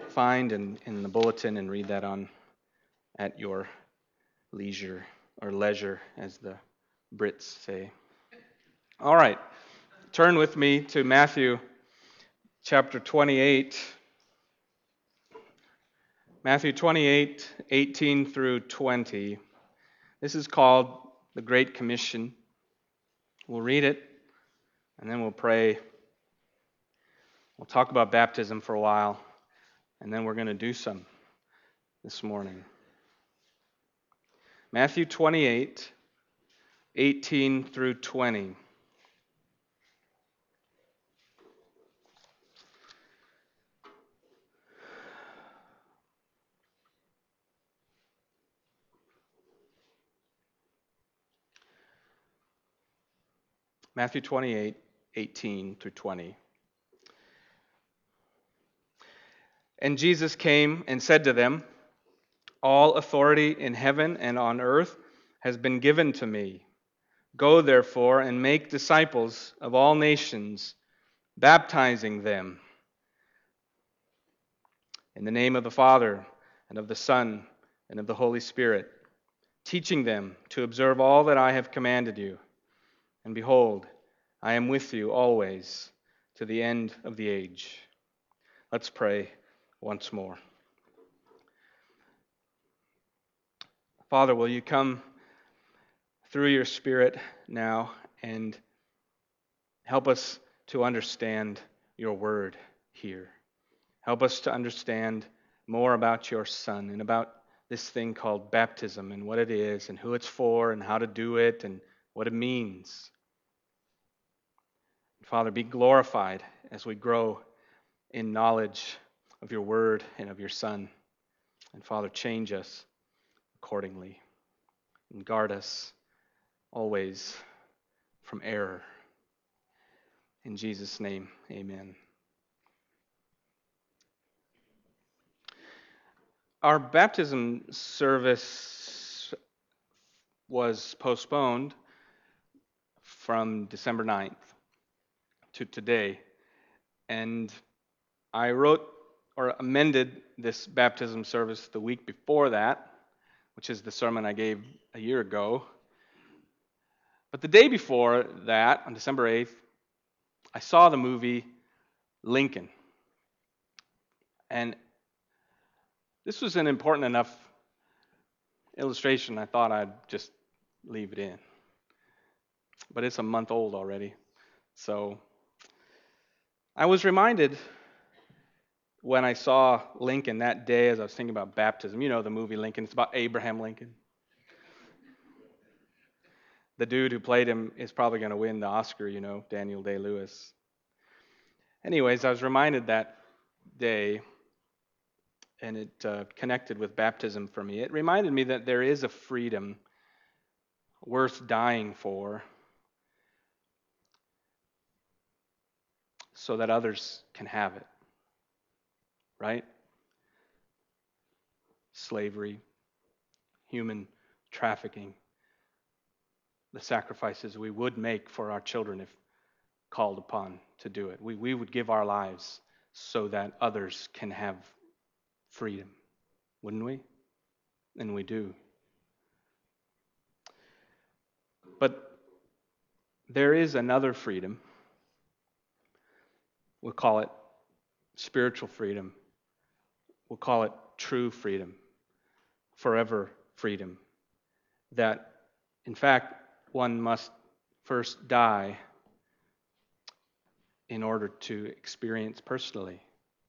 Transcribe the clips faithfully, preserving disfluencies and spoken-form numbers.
find in, in the bulletin and read that on at your leisure, or leisure, as the Brits say. All right, turn with me to Matthew chapter twenty-eight. Matthew twenty-eight, eighteen through twenty. This is called the Great Commission. We'll read it, and then we'll pray. We'll talk about baptism for a while, and then we're going to do some this morning. Matthew twenty-eight, eighteen through twenty. Matthew twenty-eight, eighteen through twenty. And Jesus came and said to them, "All authority in heaven and on earth has been given to me. Go therefore and make disciples of all nations, baptizing them in the name of the Father and of the Son and of the Holy Spirit, teaching them to observe all that I have commanded you. And behold, I am with you always to the end of the age." Let's pray once more. Father, will you come through your Spirit now and help us to understand your word here. Help us to understand more about your Son and about this thing called baptism and what it is and who it's for and how to do it and what it means. Father, be glorified as we grow in knowledge of your word and of your Son. And Father, change us accordingly and guard us always from error. In Jesus' name, amen. Our baptism service was postponed from December ninth to today. And I wrote or amended this baptism service the week before that, which is the sermon I gave a year ago. But the day before that, on December eighth, I saw the movie Lincoln. And this was an important enough illustration, I thought I'd just leave it in. But it's a month old already. So I was reminded when I saw Lincoln that day as I was thinking about baptism. You know the movie Lincoln. It's about Abraham Lincoln. The dude who played him is probably going to win the Oscar, you know, Daniel Day-Lewis. Anyways, I was reminded that day, and it uh, connected with baptism for me. It reminded me that there is a freedom worth dying for so that others can have it. Right? Slavery, human trafficking, the sacrifices we would make for our children if called upon to do it. We, we would give our lives so that others can have freedom, wouldn't we? And we do. But there is another freedom. We'll call it spiritual freedom. We'll call it true freedom, forever freedom, that, in fact, one must first die in order to experience personally.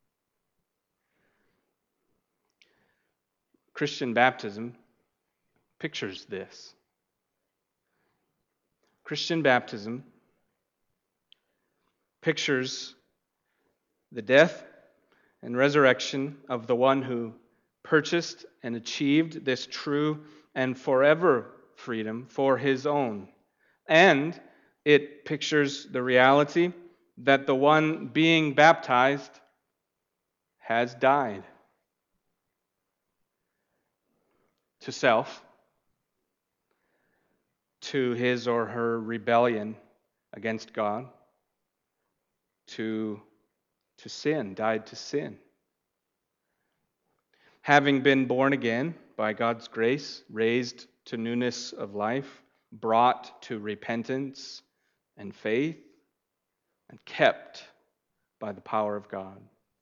Christian baptism pictures this. Christian baptism pictures the death and resurrection of the one who purchased and achieved this true and forever freedom for his own. And it pictures the reality that the one being baptized has died to self, to his or her rebellion against God, to, to sin, died to sin. having been born again by God's grace, raised to newness of life, brought to repentance and faith, and kept by the power of God.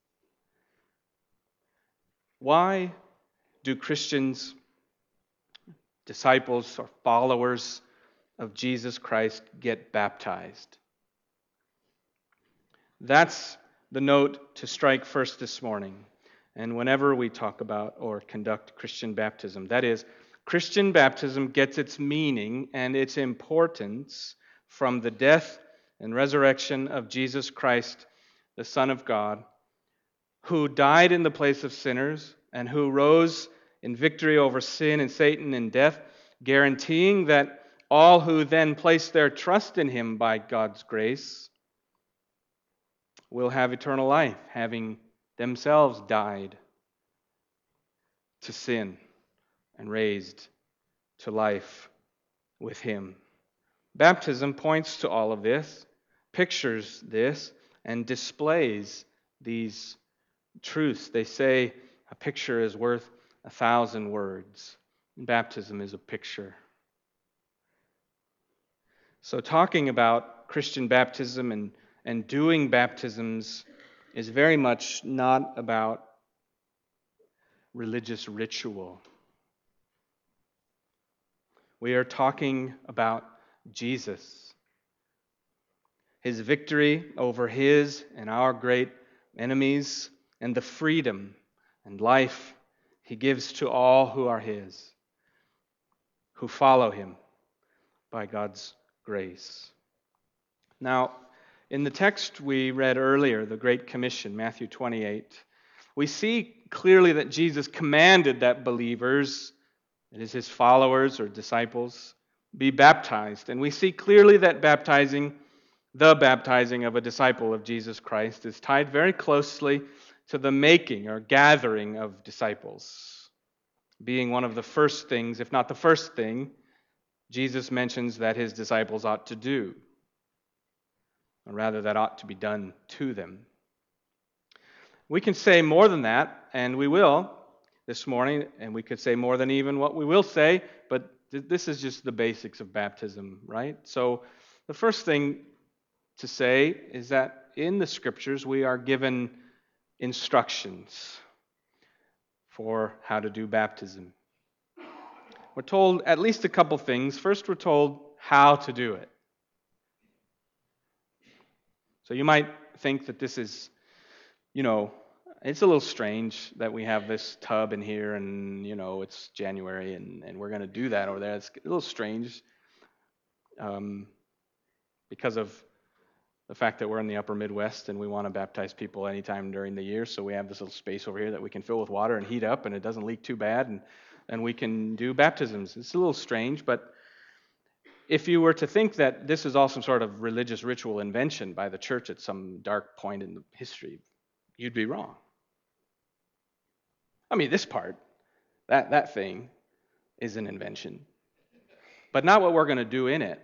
Why do Christians, disciples, or followers of Jesus Christ get baptized? That's the note to strike first this morning. And whenever we talk about or conduct Christian baptism, that is, Christian baptism gets its meaning and its importance from the death and resurrection of Jesus Christ, the Son of God, who died in the place of sinners and who rose in victory over sin and Satan and death, guaranteeing that all who then place their trust in him by God's grace will have eternal life, having themselves died to sin and raised to life with him. Baptism points to all of this, pictures this, and displays these truths. They say a picture is worth a thousand words. Baptism is a picture. So talking about Christian baptism and, and doing baptisms is very much not about religious ritual. We are talking about Jesus, his victory over his and our great enemies, and the freedom and life he gives to all who are his, who follow him by God's grace. Now, in the text we read earlier, the Great Commission, Matthew twenty-eight, we see clearly that Jesus commanded that believers, that is his followers or disciples, be baptized. And we see clearly that baptizing, the baptizing of a disciple of Jesus Christ, is tied very closely to the making or gathering of disciples, being one of the first things, if not the first thing, Jesus mentions that his disciples ought to do, or rather that ought to be done to them. We can say more than that, and we will this morning, and we could say more than even what we will say, but th- this is just the basics of baptism, right? So the first thing to say is that in the Scriptures we are given instructions for how to do baptism. We're told at least a couple things. First, we're told how to do it. So you might think that this is, you know, it's a little strange that we have this tub in here and, you know, it's January and, and we're going to do that over there. It's a little strange um, because of the fact that we're in the upper Midwest and we want to baptize people anytime during the year. So we have this little space over here that we can fill with water and heat up and it doesn't leak too bad and, and we can do baptisms. It's a little strange, but if you were to think that this is all some sort of religious ritual invention by the church at some dark point in history, you'd be wrong. I mean, this part, that, that thing, is an invention. But not what we're going to do in it.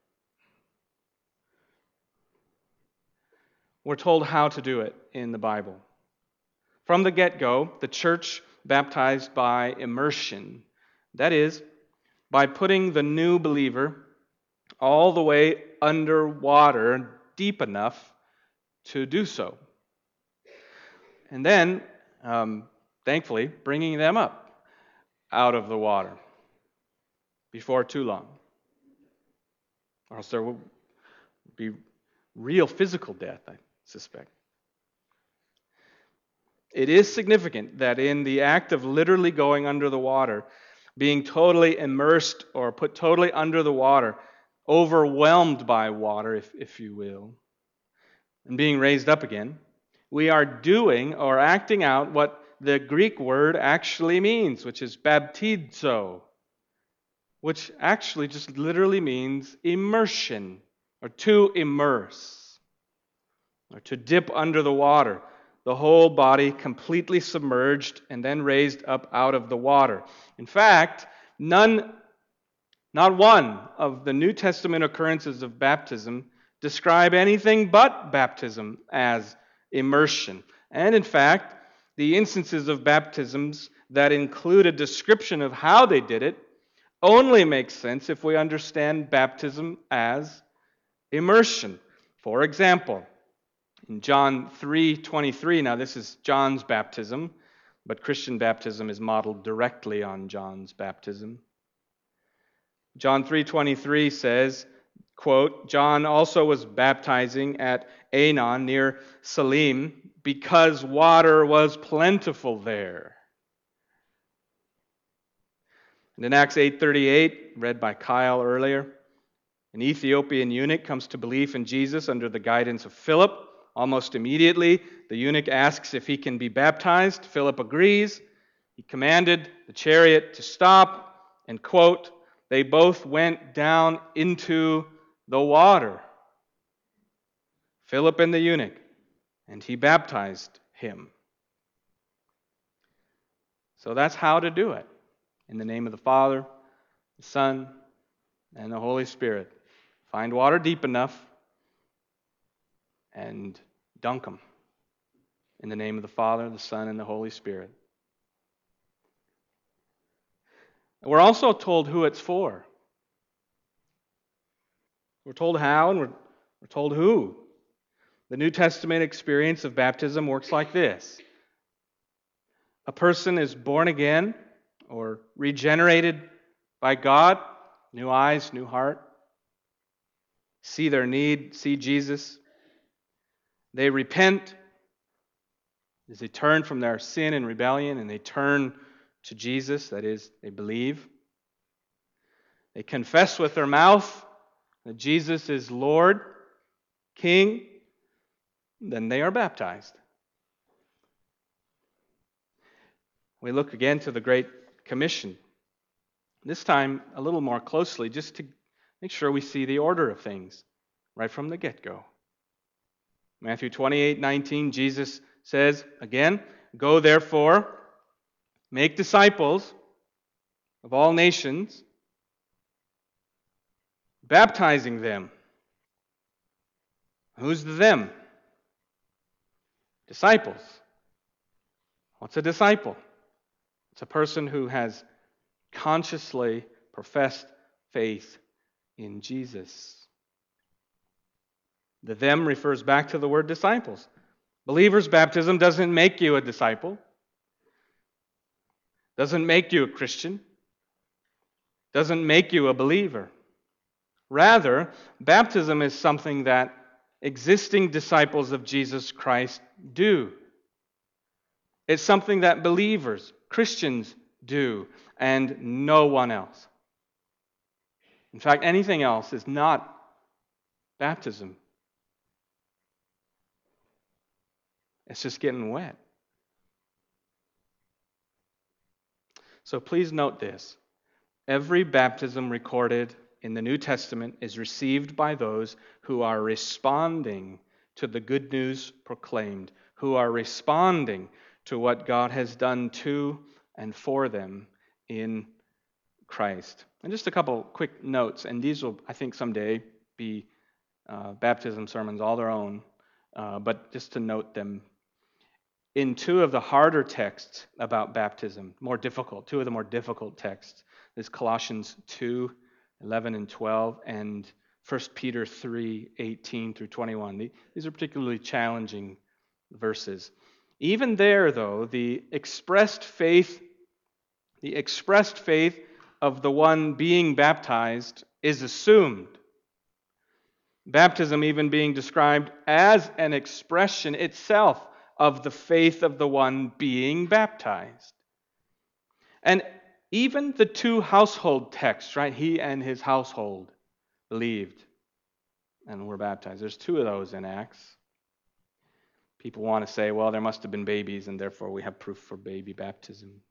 We're told how to do it in the Bible. From the get-go, the church baptized by immersion. That is, by putting the new believer all the way under water, deep enough to do so. And then, um, thankfully, bringing them up out of the water before too long. Or else there will be real physical death, I suspect. It is significant that in the act of literally going under the water, being totally immersed or put totally under the water, overwhelmed by water, if, if you will, and being raised up again, we are doing or acting out what the Greek word actually means, which is baptizo, which actually just literally means immersion, or to immerse, or to dip under the water, the whole body completely submerged and then raised up out of the water. In fact, none, not one of the New Testament occurrences of baptism describe anything but baptism as immersion. And in fact, the instances of baptisms that include a description of how they did it only makes sense if we understand baptism as immersion. For example, in John three twenty-three, now this is John's baptism, but Christian baptism is modeled directly on John's baptism. John three twenty-three says, quote, John also was baptizing at Aenon near Salim because water was plentiful there. And in Acts eight thirty-eight, read by Kyle earlier, an Ethiopian eunuch comes to belief in Jesus under the guidance of Philip. Almost immediately, the eunuch asks if he can be baptized. Philip agrees. He commanded the chariot to stop, and, quote, they both went down into the water, Philip and the eunuch, and he baptized him. So that's how to do it. In the name of the Father, the Son, and the Holy Spirit. Find water deep enough and dunk them. In the name of the Father, the Son, and the Holy Spirit. We're also told who it's for. We're told how and we're, we're told who. The New Testament experience of baptism works like this. A person is born again or regenerated by God, new eyes, new heart, see their need, see Jesus. They repent as they turn from their sin and rebellion and they turn to Jesus, that is, they believe. They confess with their mouth that Jesus is Lord, King, then they are baptized. We look again to the Great Commission. This time a little more closely, just to make sure we see the order of things right from the get-go. Matthew twenty-eight nineteen, Jesus says, again, go therefore, make disciples of all nations, baptizing them. Who's the them? Disciples. What's a disciple? It's a person who has consciously professed faith in Jesus. The them refers back to the word disciples. Believer's baptism doesn't make you a disciple, doesn't make you a Christian, doesn't make you a believer. Rather, baptism is something that existing disciples of Jesus Christ do. It's something that believers, Christians, do, and no one else. In fact, anything else is not baptism. It's just getting wet. So please note this. Every baptism recorded in the New Testament is received by those who are responding to the good news proclaimed, who are responding to what God has done to and for them in Christ. And just a couple quick notes, and these will, I think, someday be uh, baptism sermons all their own, uh, but just to note them. In two of the harder texts about baptism, more difficult, two of the more difficult texts, is Colossians two, eleven and twelve, and First Peter three, eighteen through twenty-one. These are particularly challenging verses. Even there, though, the expressed faith, the expressed faith of the one being baptized is assumed. Baptism even being described as an expression itself of the faith of the one being baptized. And even the two household texts, right? He and his household believed and were baptized. There's two of those in Acts. People want to say, well, there must have been babies, and therefore we have proof for baby baptism.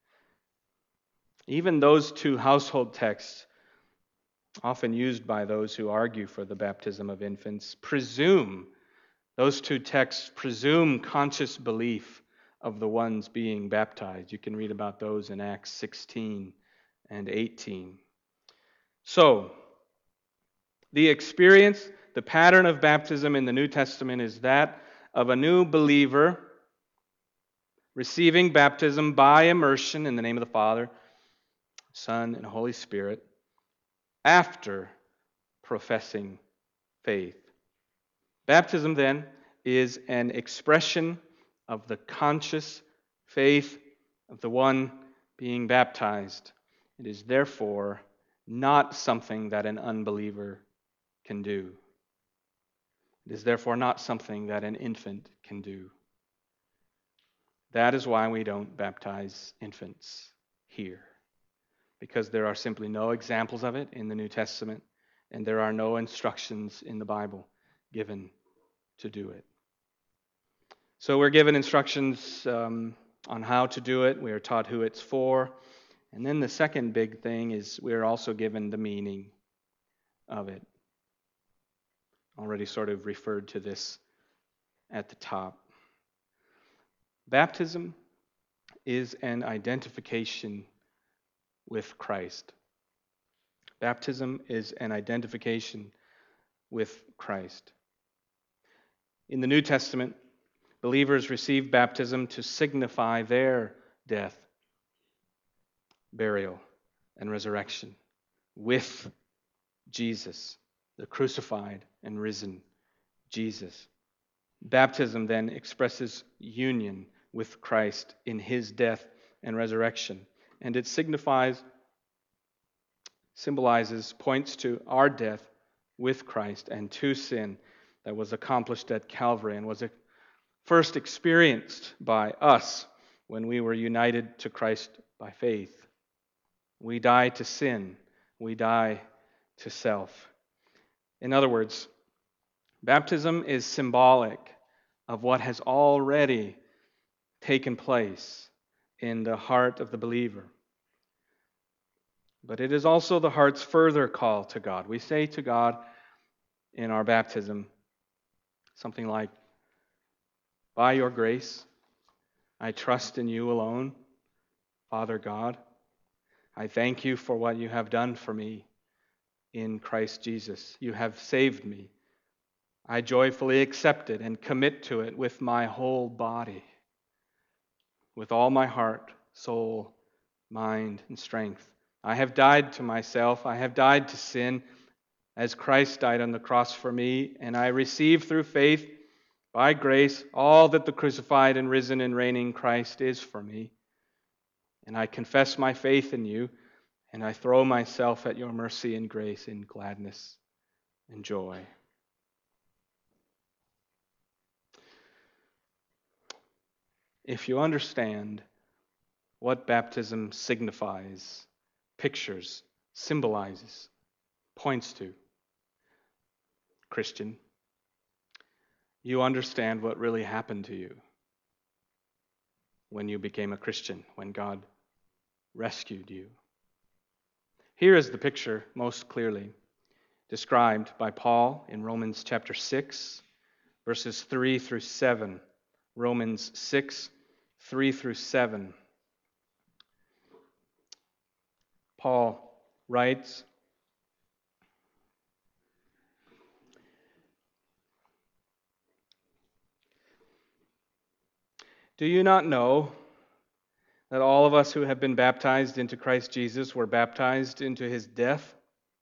Even those two household texts, often used by those who argue for the baptism of infants, presume, those two texts presume conscious belief of the ones being baptized. You can read about those in Acts sixteen and eighteen. So, the experience, the pattern of baptism in the New Testament is that of a new believer receiving baptism by immersion in the name of the Father, Son, and Holy Spirit, after professing faith. Baptism, then, is an expression of the conscious faith of the one being baptized. It is therefore not something that an unbeliever can do. It is therefore not something that an infant can do. That is why we don't baptize infants here, because there are simply no examples of it in the New Testament, and there are no instructions in the Bible given to do it. So we're given instructions um, on how to do it. We are taught who it's for. And then the second big thing is we're also given the meaning of it. Already sort of referred to this at the top. Baptism is an identification with Christ. Baptism is an identification with Christ. In the New Testament, believers receive baptism to signify their death, burial, and resurrection with Jesus, the crucified and risen Jesus. Baptism then expresses union with Christ in his death and resurrection, and it signifies, symbolizes, points to our death with Christ and to sin that was accomplished at Calvary and was first experienced by us when we were united to Christ by faith. We die to sin. We die to self. In other words, baptism is symbolic of what has already taken place in the heart of the believer. But it is also the heart's further call to God. We say to God in our baptism something like, "By your grace, I trust in you alone, Father God. I thank you for what you have done for me in Christ Jesus. You have saved me. I joyfully accept it and commit to it with my whole body, with all my heart, soul, mind, and strength. I have died to myself. I have died to sin as Christ died on the cross for me, and I receive through faith, by grace, all that the crucified and risen and reigning Christ is for me. And I confess my faith in you, and I throw myself at your mercy and grace in gladness and joy." If you understand what baptism signifies, pictures, symbolizes, points to, Christian, you understand what really happened to you when you became a Christian, when God rescued you. Here is the picture most clearly described by Paul in Romans chapter six, verses three through seven. Romans six, three through seven. Paul writes, "Do you not know that all of us who have been baptized into Christ Jesus were baptized into his death?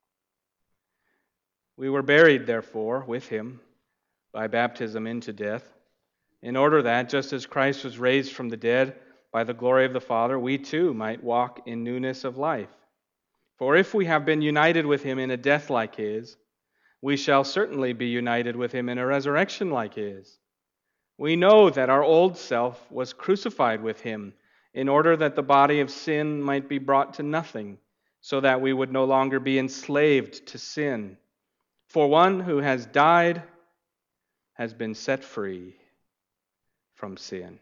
We were buried, therefore, with him by baptism into death, in order that, just as Christ was raised from the dead by the glory of the Father, we too might walk in newness of life. For if we have been united with him in a death like his, we shall certainly be united with him in a resurrection like his. We know that our old self was crucified with him, in order that the body of sin might be brought to nothing, so that we would no longer be enslaved to sin. For one who has died has been set free from sin."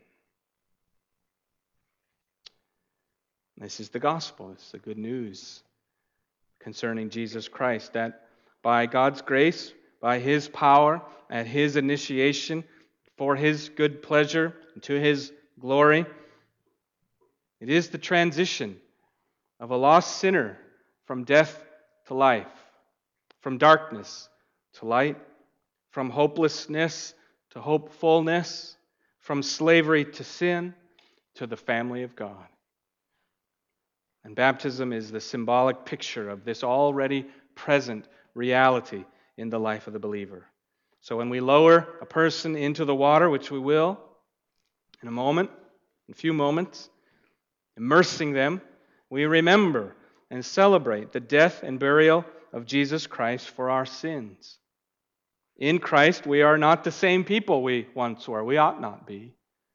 This is the gospel. It's the good news concerning Jesus Christ, that by God's grace, by his power, at his initiation, for his good pleasure, and to his glory, it is the transition of a lost sinner from death to life, from darkness to light, from hopelessness to hopefulness, from slavery to sin, to the family of God. And baptism is the symbolic picture of this already present reality in the life of the believer. So when we lower a person into the water, which we will in a moment, in a few moments, immersing them, we remember and celebrate the death and burial of Jesus Christ for our sins. In Christ, we are not the same people we once were. We ought not be.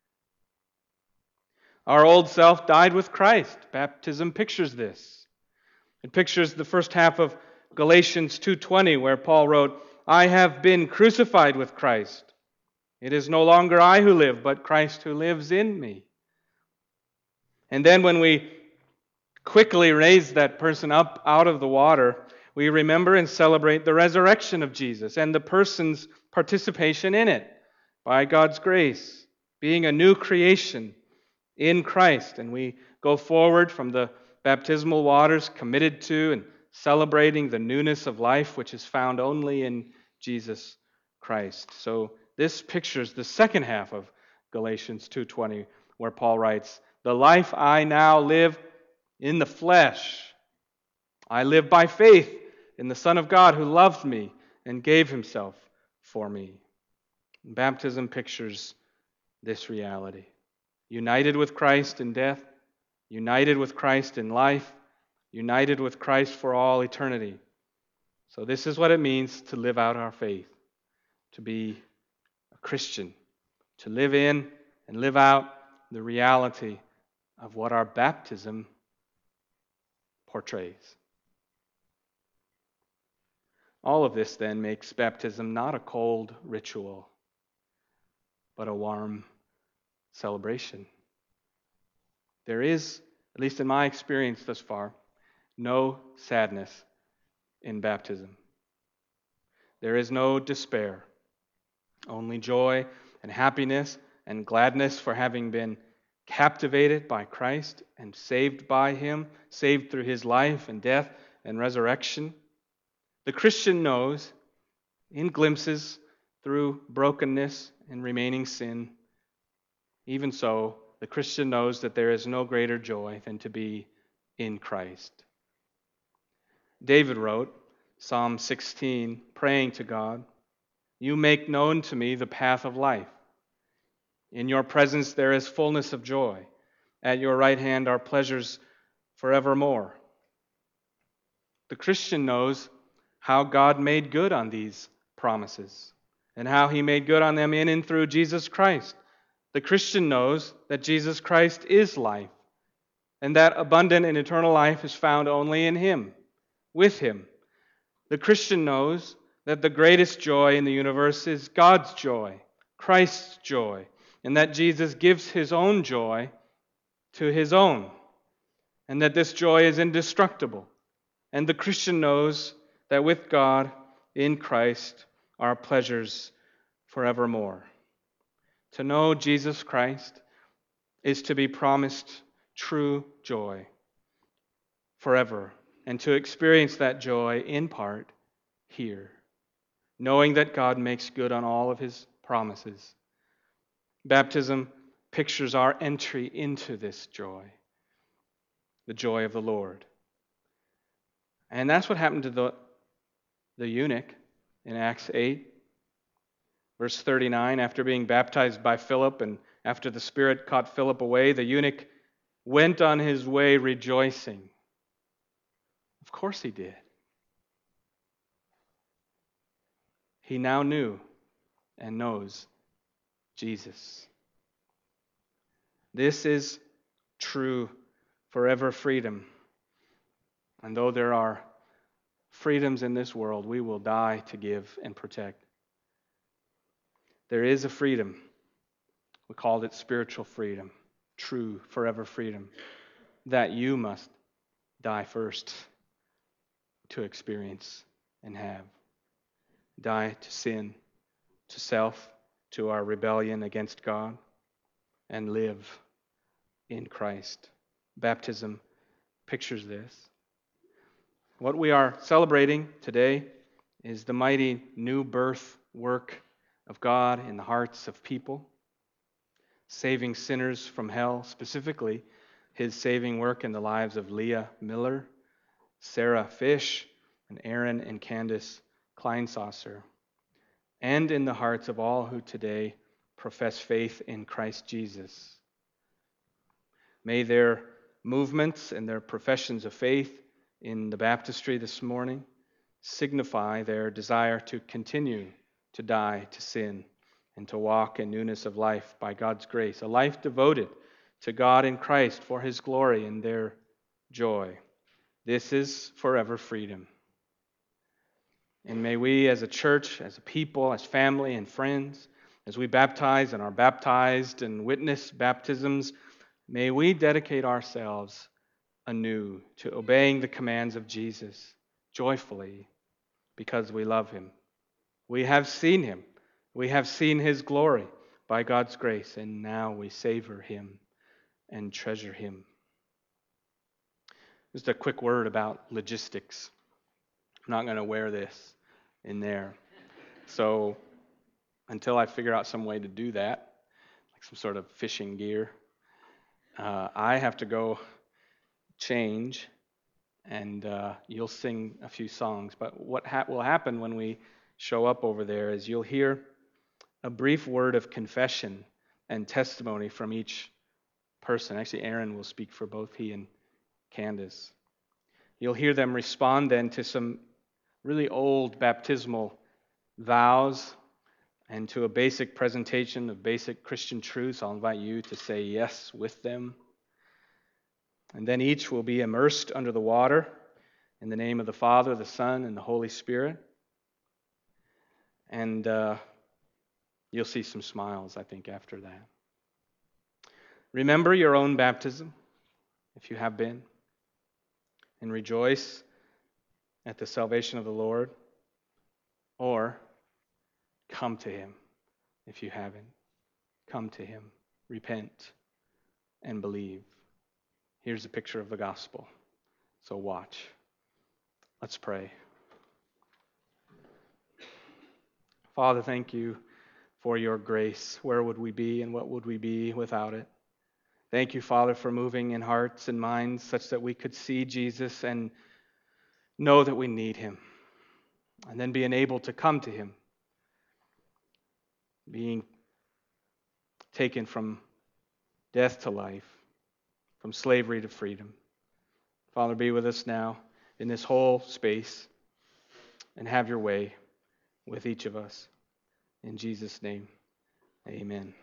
Our old self died with Christ. Baptism pictures this. It pictures the first half of Galatians two twenty, where Paul wrote, I have been crucified with Christ. It is no longer I who live, but Christ who lives in me. And then when we quickly raise that person up out of the water, we remember and celebrate the resurrection of Jesus and the person's participation in it by God's grace, being a new creation in Christ. And we go forward from the baptismal waters committed to and celebrating the newness of life which is found only in Jesus Christ. So this pictures the second half of Galatians two twenty, where Paul writes, the life I now live in the flesh, I live by faith in the Son of God who loved me and gave himself for me. Baptism pictures this reality. United with Christ in death, united with Christ in life, united with Christ for all eternity. So this is what it means to live out our faith, to be a Christian, to live in and live out the reality of what our baptism portrays. All of this then makes baptism not a cold ritual, but a warm celebration. There is, at least in my experience thus far, no sadness in baptism. There is no despair, only joy and happiness and gladness for having been captivated by Christ and saved by Him, saved through His life and death and resurrection. The Christian knows, in glimpses through brokenness and remaining sin, even so, the Christian knows that there is no greater joy than to be in Christ. David wrote, Psalm sixteen, praying to God, you make known to me the path of life. In your presence there is fullness of joy. At your right hand are pleasures forevermore. The Christian knows how God made good on these promises and how He made good on them in and through Jesus Christ. The Christian knows that Jesus Christ is life and that abundant and eternal life is found only in Him, with Him. The Christian knows that the greatest joy in the universe is God's joy, Christ's joy, and that Jesus gives His own joy to His own, and that this joy is indestructible. And the Christian knows that with God in Christ are pleasures forevermore. To know Jesus Christ is to be promised true joy forever, and to experience that joy in part here, knowing that God makes good on all of His promises. Baptism pictures our entry into this joy, the joy of the Lord. And that's what happened to the, the eunuch in Acts eight, verse thirty-nine. After being baptized by Philip and after the Spirit caught Philip away, the eunuch went on his way rejoicing. Of course he did. He now knew and knows Jesus. This is true forever freedom. And though there are freedoms in this world, we will die to give and protect. There is a freedom. We called it spiritual freedom, true forever freedom, that you must die first to experience and have. Die to sin, to self, to our rebellion against God, and live in Christ. Baptism pictures this. What we are celebrating today is the mighty new birth work of God in the hearts of people. saving sinners from hell, specifically his saving work in the lives of Leah Miller, Sarah Fish, and Aaron and Candace Kleinsasser, and in the hearts of all who today profess faith in Christ Jesus. May their movements and their professions of faith in the baptistry this morning signify their desire to continue to die to sin and to walk in newness of life by God's grace, a life devoted to God in Christ for his glory and their joy. This is forever freedom. And may we as a church, as a people, as family and friends, as we baptize and are baptized and witness baptisms, may we dedicate ourselves anew to obeying the commands of Jesus joyfully because we love him. We have seen him. We have seen his glory by God's grace, and now we savor him and treasure him. Just a quick word about logistics. I'm not going to wear this in there. So until I figure out some way to do that, like some sort of fishing gear, uh, I have to go change, and uh, you'll sing a few songs. But what ha- will happen when we show up over there is you'll hear a brief word of confession and testimony from each person. Actually, Aaron will speak for both he and Candace. You'll hear them respond then to some really old baptismal vows and to a basic presentation of basic Christian truths. I'll invite you to say yes with them. And then each will be immersed under the water in the name of the Father, the Son, and the Holy Spirit. And uh, you'll see some smiles, I think, after that. Remember your own baptism, if you have been, and rejoice at the salvation of the Lord, or come to him if you haven't. Come to him, repent, and believe. Here's a picture of the gospel, so watch. Let's pray. Father, thank you for your grace. Where would we be and what would we be without it? Thank you, Father, for moving in hearts and minds such that we could see Jesus and know that we need him, and then being able to come to him, being taken from death to life, from slavery to freedom. Father, be with us now in this whole space and have your way with each of us. In Jesus' name, amen.